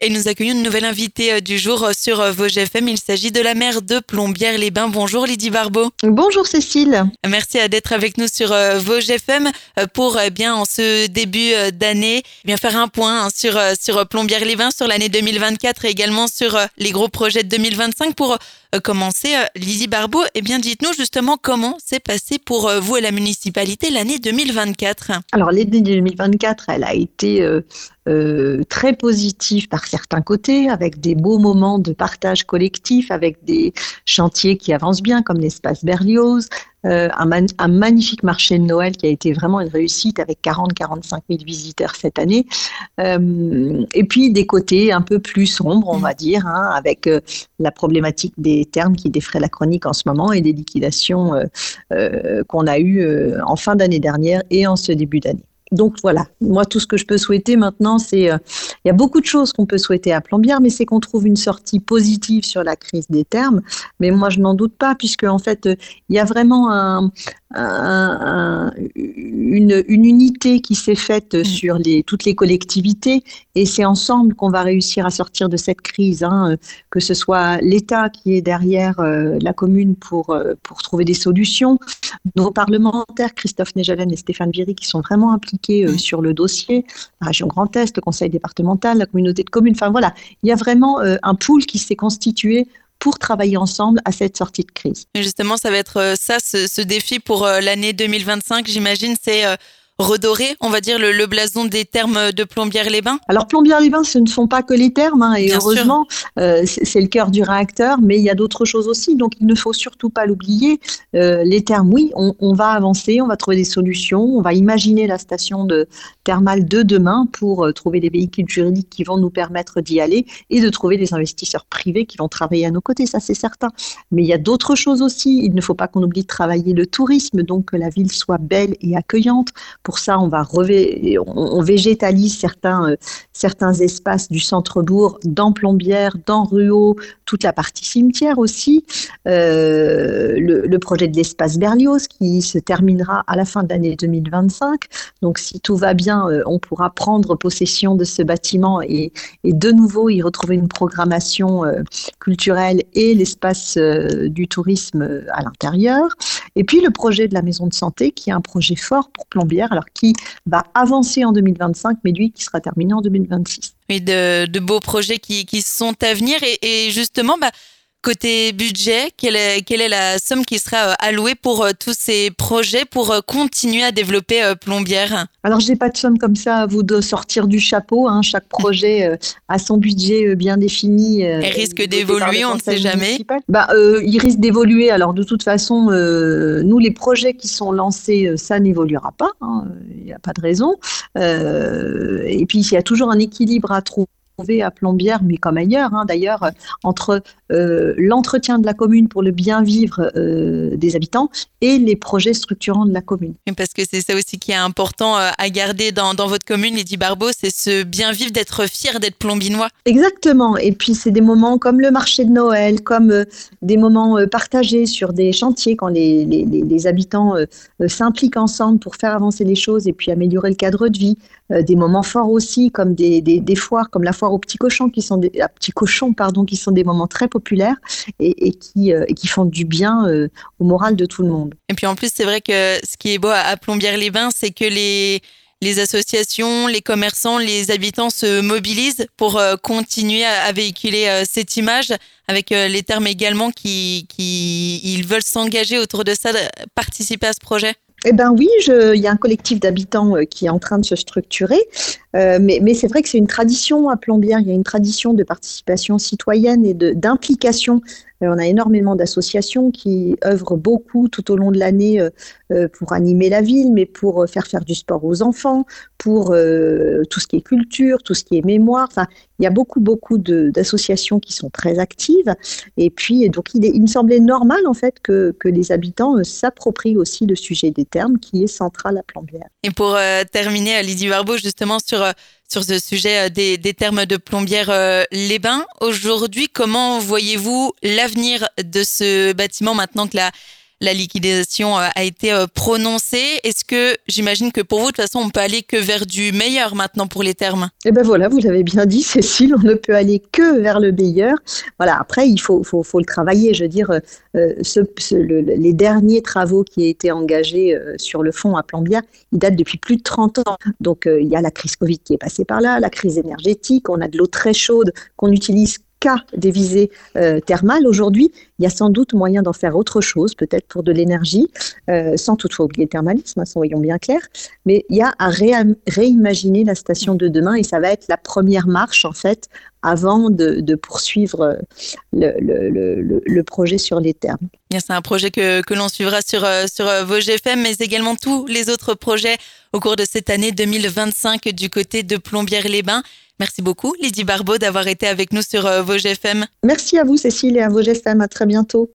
Et nous accueillons une nouvelle invitée du jour sur Vosges FM. Il s'agit de la maire de Plombières-les-Bains. Bonjour Lydie Barbeau. Bonjour Cécile. Merci d'être avec nous sur Vosges FM pour en ce début d'année faire un point sur Plombières-les-Bains, sur l'année 2024 et également sur les gros projets de 2025. Pour commencer, Lydie Barbeau, dites-nous justement comment s'est passé pour vous et la municipalité l'année 2024. Alors l'année 2024, elle a été très positive par certains côtés, avec des beaux moments de partage collectif, avec des chantiers qui avancent bien comme l'espace Berlioz, un magnifique marché de Noël qui a été vraiment une réussite avec 40-45 000 visiteurs cette année. Et puis des côtés un peu plus sombres, on va dire, avec la problématique des termes qui défraient la chronique en ce moment et des liquidations qu'on a eues en fin d'année dernière et en ce début d'année. Donc voilà, moi tout ce que je peux souhaiter maintenant, c'est, il y a beaucoup de choses qu'on peut souhaiter à Plombières, mais c'est qu'on trouve une sortie positive sur la crise des termes. Mais moi je n'en doute pas, puisque en fait il y a vraiment une unité qui s'est faite sur toutes les collectivités, et c'est ensemble qu'on va réussir à sortir de cette crise, que ce soit l'État qui est derrière la commune pour trouver des solutions, nos parlementaires Christophe Néjalen et Stéphane Viry qui sont vraiment impliqués sur le dossier, la région Grand Est, le conseil départemental, la communauté de communes, enfin voilà, il y a vraiment un pool qui s'est constitué pour travailler ensemble à cette sortie de crise. Et justement, ça va être ce défi pour l'année 2025, j'imagine, c'est redorer, on va dire, le blason des termes de Plombières-les-Bains. Alors Plombières-les-Bains, ce ne sont pas que les termes, et bien heureusement, c'est le cœur du réacteur, mais il y a d'autres choses aussi, donc il ne faut surtout pas l'oublier. Les termes, oui, on va avancer, on va trouver des solutions, on va imaginer la station thermale de demain pour trouver des véhicules juridiques qui vont nous permettre d'y aller et de trouver des investisseurs privés qui vont travailler à nos côtés, ça c'est certain. Mais il y a d'autres choses aussi, il ne faut pas qu'on oublie de travailler le tourisme, donc que la ville soit belle et accueillante. Pour ça, on végétalise certains espaces du centre-bourg, dans Plombières, dans Ruault, toute la partie cimetière aussi. Le projet de l'espace Berlioz qui se terminera à la fin de l'année 2025. Donc, si tout va bien, on pourra prendre possession de ce bâtiment et de nouveau y retrouver une programmation culturelle et l'espace du tourisme à l'intérieur. Et puis, le projet de la maison de santé qui est un projet fort pour Plombières, alors qui va avancer en 2025, mais lui qui sera terminé en 2026. Oui, de beaux projets qui sont à venir. Et justement, côté budget, quelle est la somme qui sera allouée pour tous ces projets pour continuer à développer Plombières ? Alors, je n'ai pas de somme comme ça à vous de sortir du chapeau. Chaque projet a son budget bien défini. Et risque d'évoluer, on ne sait jamais. Il risque d'évoluer. Alors, de toute façon, nous, les projets qui sont lancés, ça n'évoluera pas. Il n'y a pas de raison. Et puis, il y a toujours un équilibre à trouver à Plombières, mais comme ailleurs, d'ailleurs, entre l'entretien de la commune pour le bien vivre des habitants et les projets structurants de la commune. Parce que c'est ça aussi qui est important à garder dans votre commune, Lydie Barbeau, c'est ce bien vivre, d'être fier d'être plombinois. Exactement, et puis c'est des moments comme le marché de Noël, comme des moments partagés sur des chantiers quand les habitants s'impliquent ensemble pour faire avancer les choses et puis améliorer le cadre de vie. Des moments forts aussi comme des foires, comme la foire aux petits cochons qui sont qui sont des moments très populaires et qui font du bien au moral de tout le monde. Et puis en plus, c'est vrai que ce qui est beau à Plombières-les-Bains, c'est que les associations, les commerçants, les habitants se mobilisent pour continuer à véhiculer cette image, avec les termes également ils veulent s'engager autour de ça, participer à ce projet. Eh bien oui, il y a un collectif d'habitants qui est en train de se structurer, mais c'est vrai que c'est une tradition à Plombières, il y a une tradition de participation citoyenne et d'implication. On a énormément d'associations qui œuvrent beaucoup tout au long de l'année pour animer la ville, mais pour faire du sport aux enfants, pour tout ce qui est culture, tout ce qui est mémoire. Enfin, il y a beaucoup d'associations qui sont très actives. Et puis, donc, il me semblait normal, en fait, que les habitants s'approprient aussi le sujet des termes qui est central à Plombières. Et pour terminer, Lydie Barbeau, justement, sur ce sujet des termes de Plombières-les-Bains. Aujourd'hui, comment voyez-vous l'avenir de ce bâtiment maintenant que la liquidation a été prononcée. Est-ce que, j'imagine que pour vous, de toute façon, on peut aller que vers du meilleur maintenant pour les thermes? Eh ben voilà, vous l'avez bien dit, Cécile, on ne peut aller que vers le meilleur. Voilà, après, il faut le travailler. Je veux dire, les derniers travaux qui ont été engagés sur le fond à Plombières, ils datent depuis plus de 30 ans. Donc, il y a la crise Covid qui est passée par là, la crise énergétique, on a de l'eau très chaude qu'on utilise qu'à des visées thermales. Aujourd'hui, il y a sans doute moyen d'en faire autre chose, peut-être pour de l'énergie, sans toutefois oublier le thermalisme, soyons bien clairs. Mais il y a à réimaginer la station de demain et ça va être la première marche, en fait, avant de poursuivre le projet sur les thermes. Bien, c'est un projet que l'on suivra sur Vosges FM, mais également tous les autres projets au cours de cette année 2025 du côté de Plombières-les-Bains. Merci beaucoup, Lydie Barbeau, d'avoir été avec nous sur Vosges FM. Merci à vous, Cécile, et à Vosges FM. À très bientôt.